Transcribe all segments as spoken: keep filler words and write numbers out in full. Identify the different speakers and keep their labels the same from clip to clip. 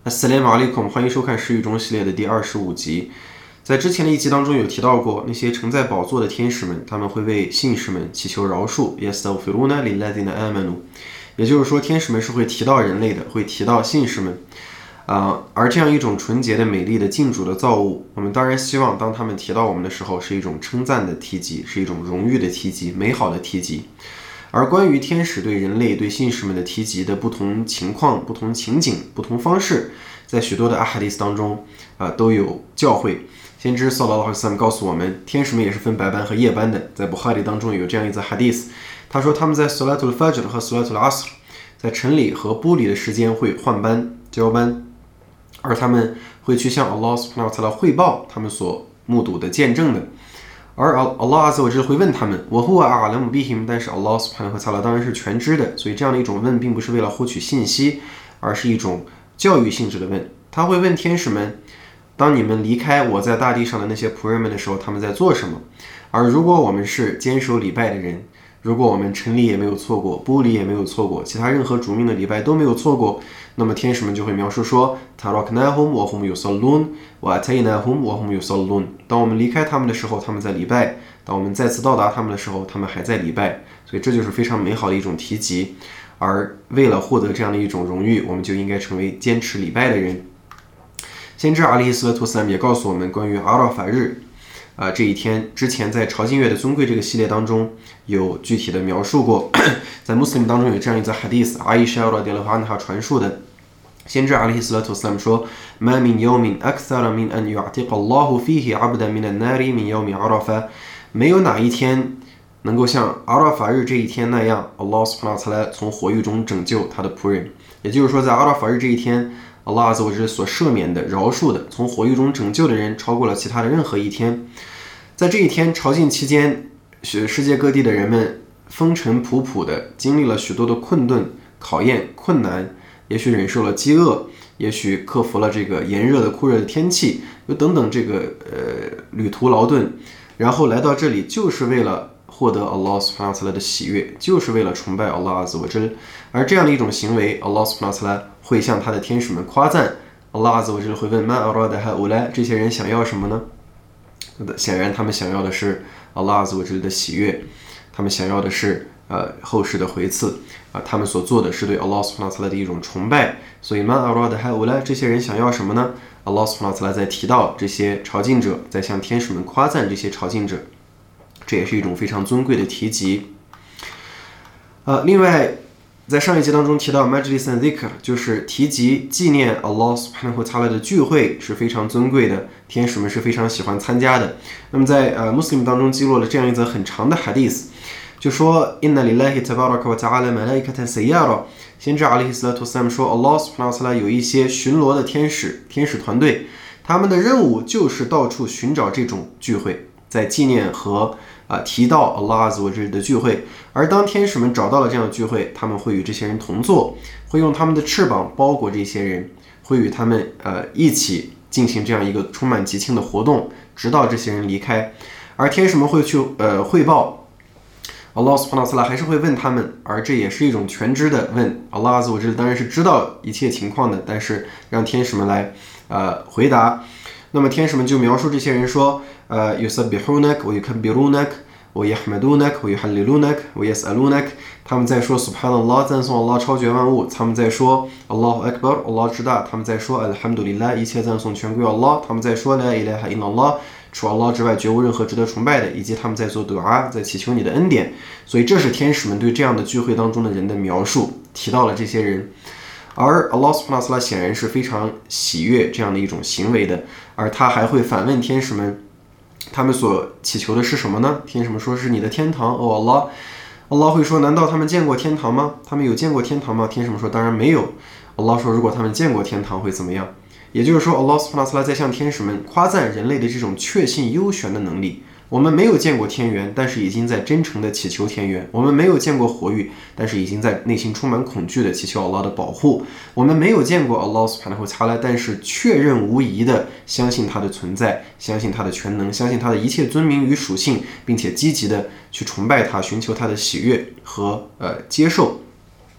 Speaker 1: Assalamu alaikum，欢迎收看《诗语中》系列的第二十五集。在之前的一集当中有提到过，那些乘在宝座的天使们，他们会为信士们祈求饶恕。yastaghfiruna lilladhina amanu， 也就是说，天使们是会提到人类的，会提到信士们。呃，而这样一种纯洁的、美丽的、敬主的造物，我们当然希望当他们提到我们的时候，是一种称赞的提及，是一种荣誉的提及，美好的提及。而关于天使对人类、对信士们的提及的不同情况、不同情景、不同方式，在许多的阿哈迪斯当中，啊、呃，都有教诲。先知萨拉拉哈萨姆告诉我们，天使们也是分白班和夜班的。在布哈里当中有这样一则哈迪斯，他说他们在 Salatul Fajr 和 Salatul Asr， 在晨礼和布里的时间会换班交班，而他们会去向 Allah Subhanahu wa Taala 汇报他们所目睹的见证的。而 Allah Azza wa Jalla 会问他们，我huwa a'lamu bihim， 但是 Allah Subhanahu wa Taala 当然是全知的，所以这样的一种问并不是为了获取信息，而是一种教育性质的问。他会问天使们，当你们离开我在大地上的那些仆人们的时候，他们在做什么？而如果我们是坚守礼拜的人，如果我们晨礼也没有错过，布礼也没有错过，其他任何主命的礼拜都没有错过，那么天使们就会描述说 taraknahum wa hum yusallun wa ataynahum wa hum yusallun， 当我们离开他们的时候，他们在礼拜；当我们再次到达他们的时候，他们还在礼拜。所以这就是非常美好的一种提及。而为了获得这样的一种荣誉，我们就应该成为坚持礼拜的人。先知阿里斯图斯兰也告诉我们关于阿拉法日啊、呃、这一天，之前在朝觐月的尊贵这个系列当中有具体的描述过。在穆斯林当中有这样一则 hadith， 阿伊莎拉迪拉哈他传述的，先知阿里斯图斯兰说 ما من يوم أكثر من أن يعتق الله فيه عبدا من النار من يوم عرفة， 没有哪一天能够像阿拉法日这一天那样 Allah Subhanahu wa Taala 从火狱中拯救他的仆人。也就是说，在阿拉法日这一天Allah Azza wa Jalla 所赦免的、饶恕的、从火狱中拯救的人超过了其他的任何一天。在这一天朝觐期间，世界各地的人们风尘仆仆的经历了许多的困顿、考验、困难，也许忍受了饥饿，也许克服了这个炎热的酷热的天气，又等等这个呃旅途劳顿，然后来到这里就是为了获得 Allah Subhanahu wa Taala 的喜悦，就是为了崇拜 Allah Azza wa Jalla。而这样的一种行为 Allah Subhanahu wa Taala 会向他的天使们夸赞。 Allah Azza wa Jalla 会问 Ma arada haula， 这些人想要什么呢？显然他们想要的是 Allah Azza wa Jalla 的喜悦，他们想要的是呃后世的回赐啊、呃，他们所做的是对 Allah Subhanahu wa Taala 的一种崇拜。所以 Ma arada haula， 这些人想要什么呢？ Allah Subhanahu wa Taala 在提到这些朝觐者，在向天使们夸赞这些朝觐者，这也是一种非常尊贵的提及。呃，另外，在上一节当中提到 Majlis and Dhikr， 就是提及纪念 Allah Subhanahu wa Taala 的聚会是非常尊贵的，天使们是非常喜欢参加的。那么在呃 Muslim 当中记录了这样一则很长的 hadith， 就说 Inna lillahi tabaraka wa ta'ala malaikatan sayyara， 先知阿里斯图斯兰说 Allah Subhanahu wa Taala 有一些巡逻的天使，天使团队，他们的任务就是到处寻找这种聚会，在纪念和啊，提到 Allah Azza wa Jalla 的聚会。而当天使们找到了这样的聚会，他们会与这些人同坐，会用他们的翅膀包裹这些人，会与他们呃一起进行这样一个充满激情的活动，直到这些人离开。而天使们会去呃汇报 Allah Subhanahu wa Taala 还是会问他们，而这也是一种全知的问。 Allah Azza wa Jalla 当然是知道一切情况的，但是让天使们来呃回答。那么天使们就描述这些人说，呃 يسبحونك ويكبرونك ويحمدونك ويحللونك ويسألونك， 他们在说 Subhanallah， 赞颂 Allah 超绝万物，他们在说 Allahu Akbar， Allah 之大，他们在说 Alhamdulillah， 一切赞颂全归 Allah， 他们在说 La ilaha illallah， 除 Allah 之外绝无任何值得崇拜的，以及他们在做 Dua， 在祈求你的恩典。所以这是天使们对这样的聚会当中的人的描述，提到了这些人。而 Allah Subhanahu wa Taala 显然是非常喜悦这样的一种行为的，而他还会反问天使们，他们所祈求的是什么呢？天使们说是你的天堂，哦 Allah。 Allah 会说，难道他们见过天堂吗？他们有见过天堂吗？天使们说当然没有。 Allah 说，如果他们见过天堂会怎么样？也就是说 Allah Subhanahu wa Taala 在向天使们夸赞人类的这种确信幽玄的能力。我们没有见过天元，但是已经在真诚的祈求天元；我们没有见过火狱，但是已经在内心充满恐惧的祈求 Allah 的保护；我们没有见过 Allah Subhanahu wa Taala， 但是确认无疑的相信他的存在，相信他的全能，相信他的一切尊名与属性，并且积极的去崇拜他，寻求他的喜悦和呃接受。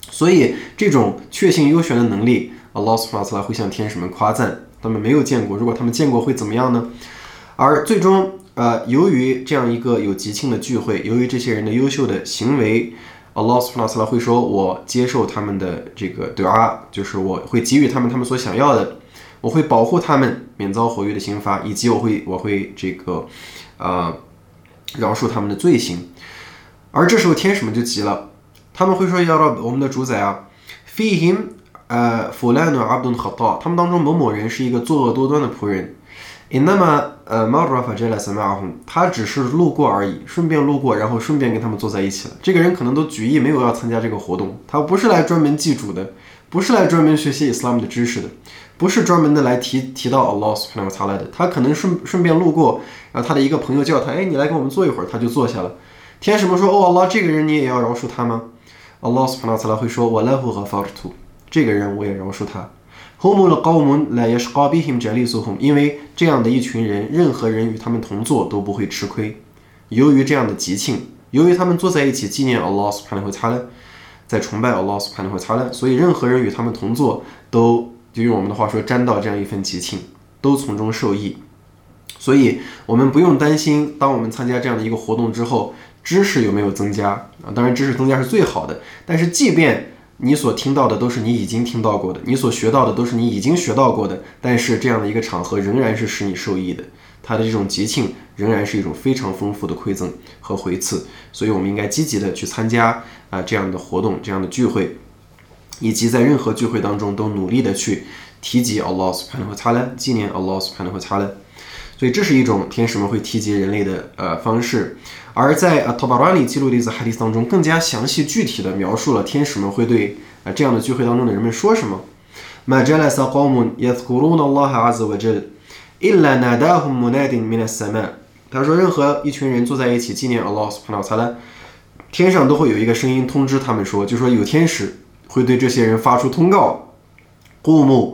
Speaker 1: 所以这种确信优选的能力 Allah subhanahu wa ta'ala 会向天使们夸赞，他们没有见过，如果他们见过会怎么样呢？而最终呃，由于这样一个有吉庆的聚会，由于这些人的优秀的行为， Allah subhanahu wa ta'ala 会说，我接受他们的这个 dua， 就是我会给予他们他们所想要的，我会保护他们免遭火狱的刑罚，以及我会我会这个呃饶恕他们的罪行。而这时候天使们就急了，他们会说，呀 Rabb， 我们的主宰啊， fihim 呃 fulanu abdun khata， 他们当中某某人是一个作恶多端的仆人， innama 呃 marra fajalasa ma'ahum， 他只是路过而已，顺便路过，然后顺便跟他们坐在一起了。这个人可能都举意没有要参加这个活动，他不是来专门祭主的，不是来专门学习 Islam 的知识的，不是专门的来提提到 Allah subhanahu wa ta'ala 的，他可能顺顺便路过，然后他的一个朋友叫他，哎，你来跟我们坐一会儿，他就坐下了。天使们说，哦 Allah， 这个人你也要饶恕他吗？ Allah subhanahu wa ta'ala 会说，我 lahu ghafartu， 这个人我也饶恕他。humul qawmun la yashqa bihim jalisuhum， 因为这样的一群人，任何人与他们同坐都不会吃亏。由于这样的吉庆，由于他们坐在一起纪念 Allah subhanahu wa ta'ala， 在崇拜 Allah subhanahu wa ta'ala， 所以任何人与他们同坐都，就用我们的话说，沾到这样一份吉庆，都从中受益。所以我们不用担心，当我们参加这样的一个活动之后，知识有没有增加啊？当然知识增加是最好的，但是即便你所听到的都是你已经听到过的，你所学到的都是你已经学到过的，但是这样的一个场合仍然是使你受益的，它的这种节庆仍然是一种非常丰富的馈赠和回赐，所以我们应该积极的去参加啊、呃、这样的活动，这样的聚会，以及在任何聚会当中都努力的去提及 Allah subhanahu wa ta'ala， 纪念 Allah subhanahu wa ta'ala。所以这是一种天使们会提及人类的呃方式，而在 Tabarani 记录的一则 hadith 当中，更加详细具体的描述了天使们会对呃这样的聚会当中的人们说什么。ما جلس قوم يذكرون الله عز وجل إلا ناداهم مناد من السماء。他说，任何一群人坐在一起纪念 Allah subhanahu wa ta'ala， 天上都会有一个声音通知他们说，就说有天使会对这些人发出通告。قوموا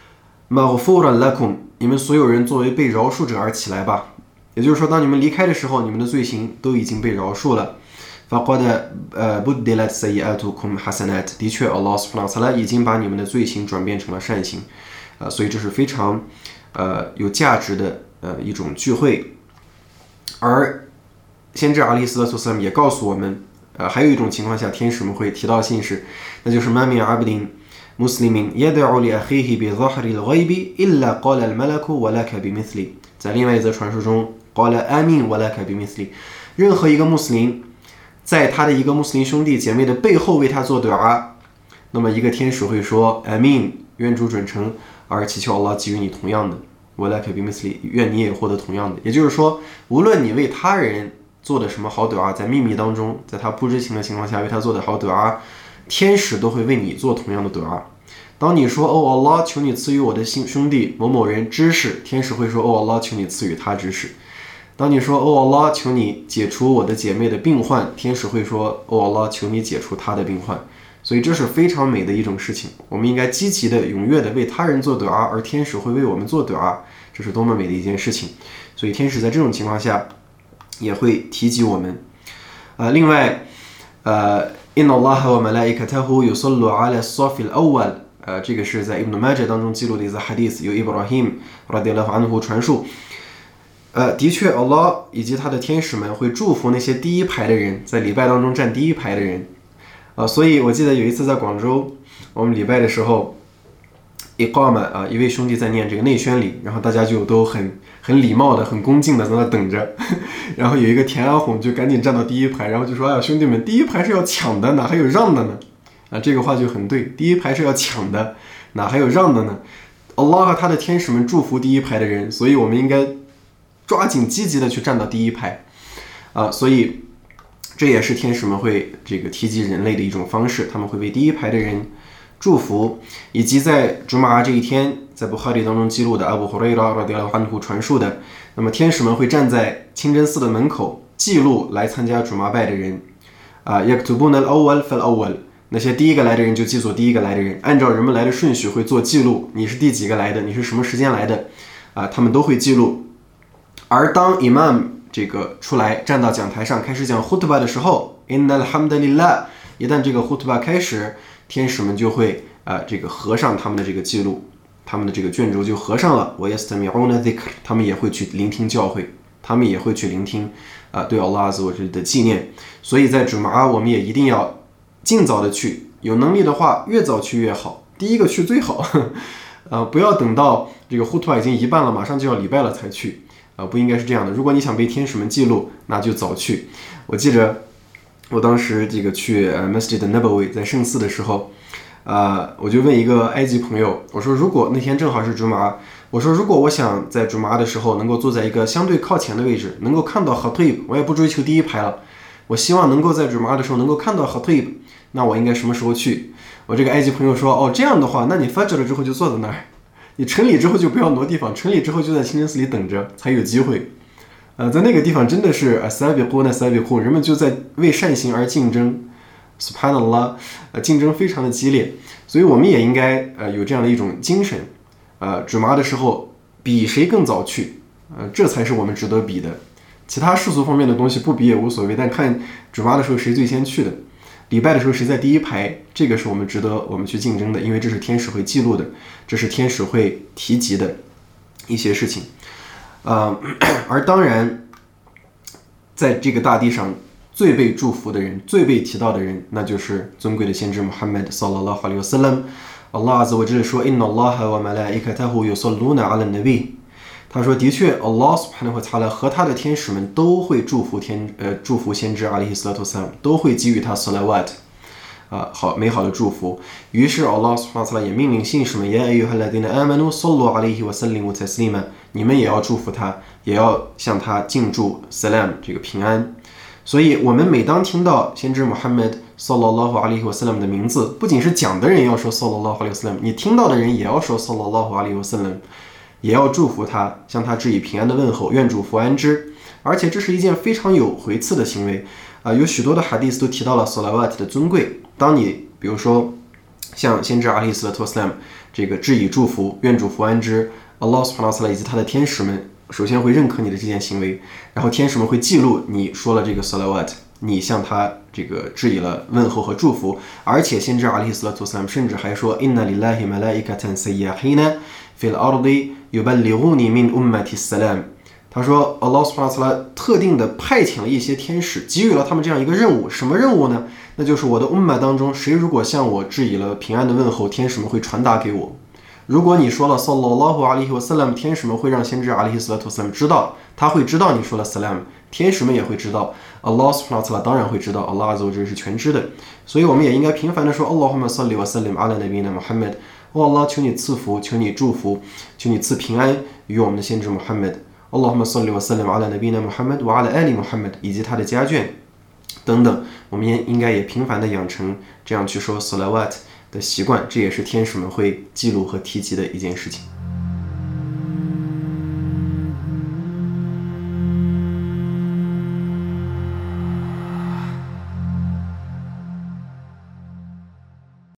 Speaker 1: مغفورا لكم，你们所有人作为被饶恕者而起来吧。也就是说，当你们离开的时候，你们的罪行都已经被饶恕了。فقد بدلت سيئاتكم حسنات， 的确 Allah subhanahu wa ta'ala 已经把你们的罪行转变成了善行，呃，所以这是非常呃有价值的呃一种聚会。而先知阿里斯拉也告诉我们，呃，还有一种情况下，天使们会提到信使，那就是ما من عبد مسلم يدعو لأخيه بظهر الغيب إلا قال الملك ولك بمثل。在另外一则传说中 قال آمين ولك بمثل， 任何一个穆斯林在他的一个穆斯林兄弟姐妹的背后为他做 dua， 那么一个天使会说 Amin， 愿主准成，而祈求 Allah 给予你同样的 ولك بمثل， 愿你也获得同样的。也就是说，无论你为他人做的什么好 dua， 在秘密当中，在他不知情的情况下为他做的好 dua， 天使都会为你做同样的 dua。当你说，哦 Allah， 求你赐予我的兄弟某某人知识，天使会说，哦 Allah， 求你赐予他知识。当你说，哦 Allah， 求你解除我的姐妹的病患，天使会说，哦 Allah， 求你解除她的病患。所以这是非常美的一种事情，我们应该积极的踊跃的为他人做 dua， 而天使会为我们做 dua， 这是多么美的一件事情。所以天使在这种情况下也会提及我们。呃，另外呃 إن الله وملائكته يصلوا على الصف الأول，呃，这个是在 Ibn Majah 当中记录的一则 hadith， 由 Ibrahim radiyallahu anhu 传述。呃，的确 Allah 以及他的天使们会祝福那些第一排的人，在礼拜当中站第一排的人。呃，所以我记得有一次在广州，我们礼拜的时候 Iqama 啊、呃，一位兄弟在念这个内宣礼，然后大家就都很很礼貌的、很恭敬的在那等着。然后有一个田安红就赶紧站到第一排，然后就说：“哎呀，兄弟们，第一排是要抢的，哪还有让的呢？”啊，这个话就很对，第一排是要抢的，哪还有让的呢？ Allah 和他的天使们祝福第一排的人，所以我们应该抓紧积极的去站到第一排啊，所以这也是天使们会这个提及人类的一种方式，他们会为第一排的人祝福，以及在朱玛这一天，在布哈里当中记录的阿布胡瑞拉 radiyallahu anhu 传述的，那么天使们会站在清真寺的门口记录来参加朱玛拜的人啊 yaktubuna al-awwal fal-awwal，那些第一个来的人就记作第一个来的人，按照人们来的顺序会做记录，你是第几个来的，你是什么时间来的啊，他们都会记录。而当 Imam 这个出来站到讲台上开始讲 khutbah 的时候 Innal hamdalillah， 一旦这个 khutbah 开始， 天使们就会啊、呃、这个合上他们的这个记录，他们的这个卷轴就合上了。وَيَسْتَمِعُونَ ذِكْرَ 他们也会去聆听教诲，他们也会去聆听啊、呃、对 Allah Azza wa Jalla 的纪念。所以在 Jumu'ah 我们也一定要尽早的去，有能力的话越早去越好，第一个去最好。呃，不要等到这个呼图已经一半了，马上就要礼拜了才去，啊、呃，不应该是这样的。如果你想被天使们记录，那就早去。我记着，我当时这个去呃 Masjid Nabawi 在圣寺的时候，呃，我就问一个埃及朋友，我说如果那天正好是朱玛，我说如果我想在朱玛的时候能够坐在一个相对靠前的位置，能够看到 Khatib， 我也不追求第一排了，我希望能够在朱玛的时候能够看到 Khatib， 那我应该什么时候去？我这个埃及朋友说，哦，这样的话，那你 Fajr 了之后就坐在那儿，你晨礼之后就不要挪地方，晨礼之后就在清真寺里等着，才有机会。呃，在那个地方真的是 Sabiquna Sabiqun， 人们就在为善行而竞争 ，Subhanallah， 呃，竞争非常的激烈，所以我们也应该呃有这样的一种精神，呃，主麻的时候比谁更早去，呃，这才是我们值得比的。其他世俗方面的东西不比也无所谓，但看主麻的时候谁最先去的。礼拜的时候谁在第一排，这个是我们值得我们去竞争的，因为这是天使会记录的，这是天使会提及的一些事情。呃，而当然，在这个大地上最被祝福的人，最被提到的人，那就是尊贵的先知 Muhammad sallallahu alaihi wasallam。Allah azza wa jalla 说 Inna Allaha wa malaikatahu yusalluna ala nabi。他说，的确 ，Allah subhanahu wa taala 和他的天使们都会祝福天呃祝福先知 alayhi salatu wasalam， 都会给予他 salawat， 啊、呃、好美好的祝福。于是 Allah subhanahu wa taala 也命令信使们 Ya ayyuhalladhina amanu sallu alayhi wa sallimu taslima， 你们也要祝福他，也要向他敬祝 salam 这个平安。所以，我们每当听到先知 Muhammad sallallahu alayhi wa sallam 的名字，不仅是讲的人要说 sallallahu alayhi wa sallam， 你听到的人也要说 sallallahu alayhi wa sallam。也要祝福他，向他致以平安的问候，愿主福安之。而且这是一件非常有回赐的行为啊、呃！有许多的 hadith 都提到了 salawat 的尊贵。当你比如说向先知 alayhi salatu wasalam 这个致以祝福，愿主福安之 ，Allah subhanahu wa taala 以及他的天使们首先会认可你的这件行为，然后天使们会记录你说了这个 salawat， 你向他这个致以了问候和祝福。而且先知 alayhi salatu wasalam 甚至还说 Inna lillahi malaikatan sayyahina fil ardi yuballighuni min ummati salam。他说 Allah subhanahu wa taala 特定的派遣了一些天使，给予了他们这样一个任务。什么任务呢？那就是我的 ummah 当中，谁如果向我致以了平安的问候，天使们会传达给我。如果你说了 sallallahu alaihi wasallam， 天使们会让先知 alaihi salatu wasallam 知道，他会知道你说了 salam， 天使们也会知道， Allah subhanahu wa taala 当然会知道， Allah azza wa jalla 是全知的。所以我们也应该频繁的说 Allahumma salli wa sallim ala nabiyina Muhammad。哦 Allah， 求你赐福，求你祝福，求你赐平安于我们的先知 Muhammad。Allahumma salli wa sallim ala nabiyina Muhammad wa ala ali Muhammad， 以及他的家眷等等，我们也应该也频繁的养成这样去说 salawat 的习惯，这也是天使们会记录和提及的一件事情。